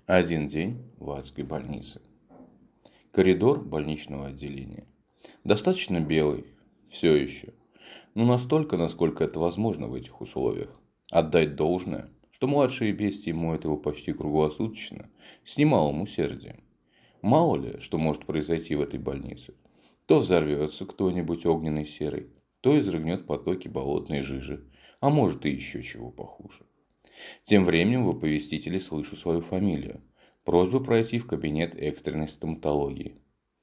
Один день в адской больнице. Коридор больничного отделения. Достаточно белый, все еще. Но настолько, насколько это возможно в этих условиях. Отдать должное, что младшие бестии моют его почти круглосуточно, с немалым усердием. Мало ли, что может произойти в этой больнице. То взорвется кто-нибудь огненный серый, то изрыгнет потоки болотной жижи, а может и еще чего похуже. Тем временем в оповестителе слышу свою фамилию. Просьба пройти в кабинет экстренной стоматологии.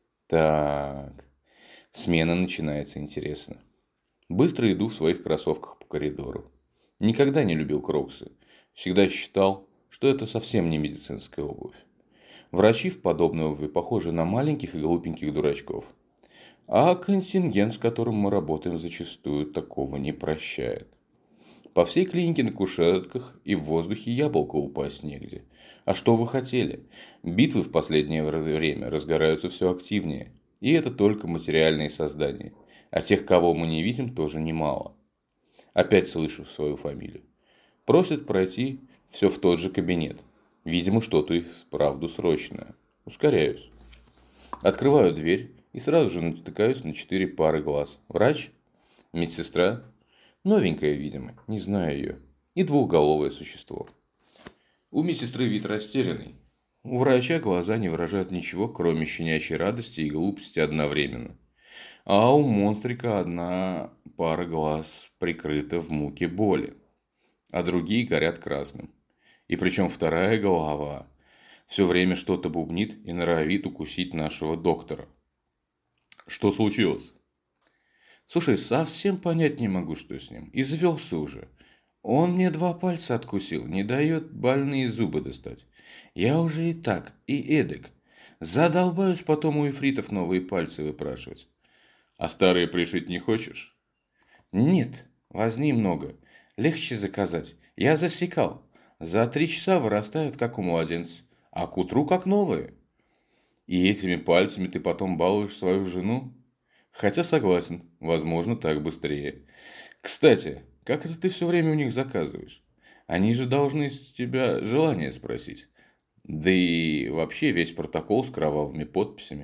Так, смена начинается интересно. Быстро иду в своих кроссовках по коридору. Никогда не любил кроксы. Всегда считал, что это совсем не медицинская обувь. Врачи в подобной обуви похожи на маленьких и глупеньких дурачков. А контингент, с которым мы работаем, зачастую такого не прощает. По всей клинике на кушетках и в воздухе яблоко упасть негде. А что вы хотели? Битвы в последнее время разгораются все активнее. И это только материальные создания. А тех, кого мы не видим, тоже немало. Опять слышу свою фамилию. Просят пройти все в тот же кабинет. Видимо, что-то и вправду срочное. Ускоряюсь. Открываю дверь и сразу же натыкаюсь на 4 пары глаз. Врач, медсестра, новенькая, видимо, не знаю ее, и двухголовое существо. У медсестры вид растерянный. У врача глаза не выражают ничего, кроме щенячьей радости и глупости одновременно. А у монстрика одна пара глаз прикрыта в муке боли, а другие горят красным. И причем вторая голова все время что-то бубнит и норовит укусить нашего доктора. Что случилось? Слушай, совсем понять не могу, что с ним. Извелся уже. Он мне 2 пальца откусил, не дает больные зубы достать. Я уже и так, и эдак. Задолбаюсь потом у ифритов новые пальцы выпрашивать. А старые пришить не хочешь? Нет, возни много. Легче заказать. Я засекал. За 3 часа вырастают, как у младенца. А к утру, как новые. И этими пальцами ты потом балуешь свою жену? Хотя согласен, возможно, так быстрее. Кстати, как это ты все время у них заказываешь? Они же должны с тебя желание спросить. Да и вообще весь протокол с кровавыми подписями.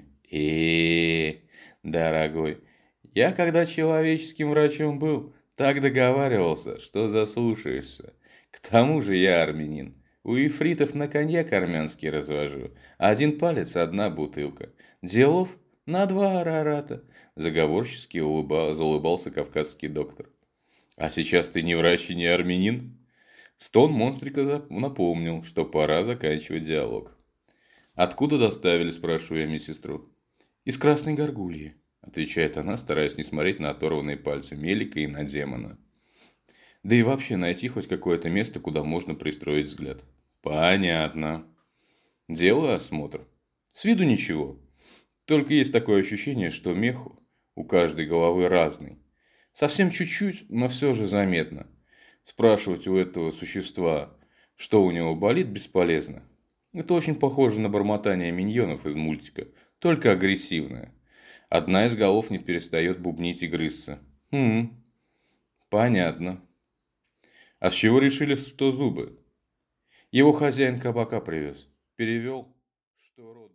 Дорогой, я когда человеческим врачом был, так договаривался, что заслушаешься. К тому же я армянин. У ифритов на коньяк армянский развожу. Один палец, одна бутылка. Делов на 2 арарата. Заговорчески заулыбался кавказский доктор. А сейчас ты не врач и не армянин? Стон монстрика напомнил, что пора заканчивать диалог. «Откуда доставили?» – спрашиваю я медсестру. «Из Красной Горгульи», – отвечает она, стараясь не смотреть на оторванные пальцы Мелика и на демона. Да и вообще найти хоть какое-то место, куда можно пристроить взгляд. Понятно. Делаю осмотр. С виду ничего. Только есть такое ощущение, что мех у каждой головы разный. Совсем чуть-чуть, но все же заметно. Спрашивать у этого существа, что у него болит, бесполезно. Это очень похоже на бормотание миньонов из мультика, только агрессивное. Одна из голов не перестает бубнить и грызться. Понятно. А с чего решили, что зубы? Его хозяин кабака привез. Перевел, что рот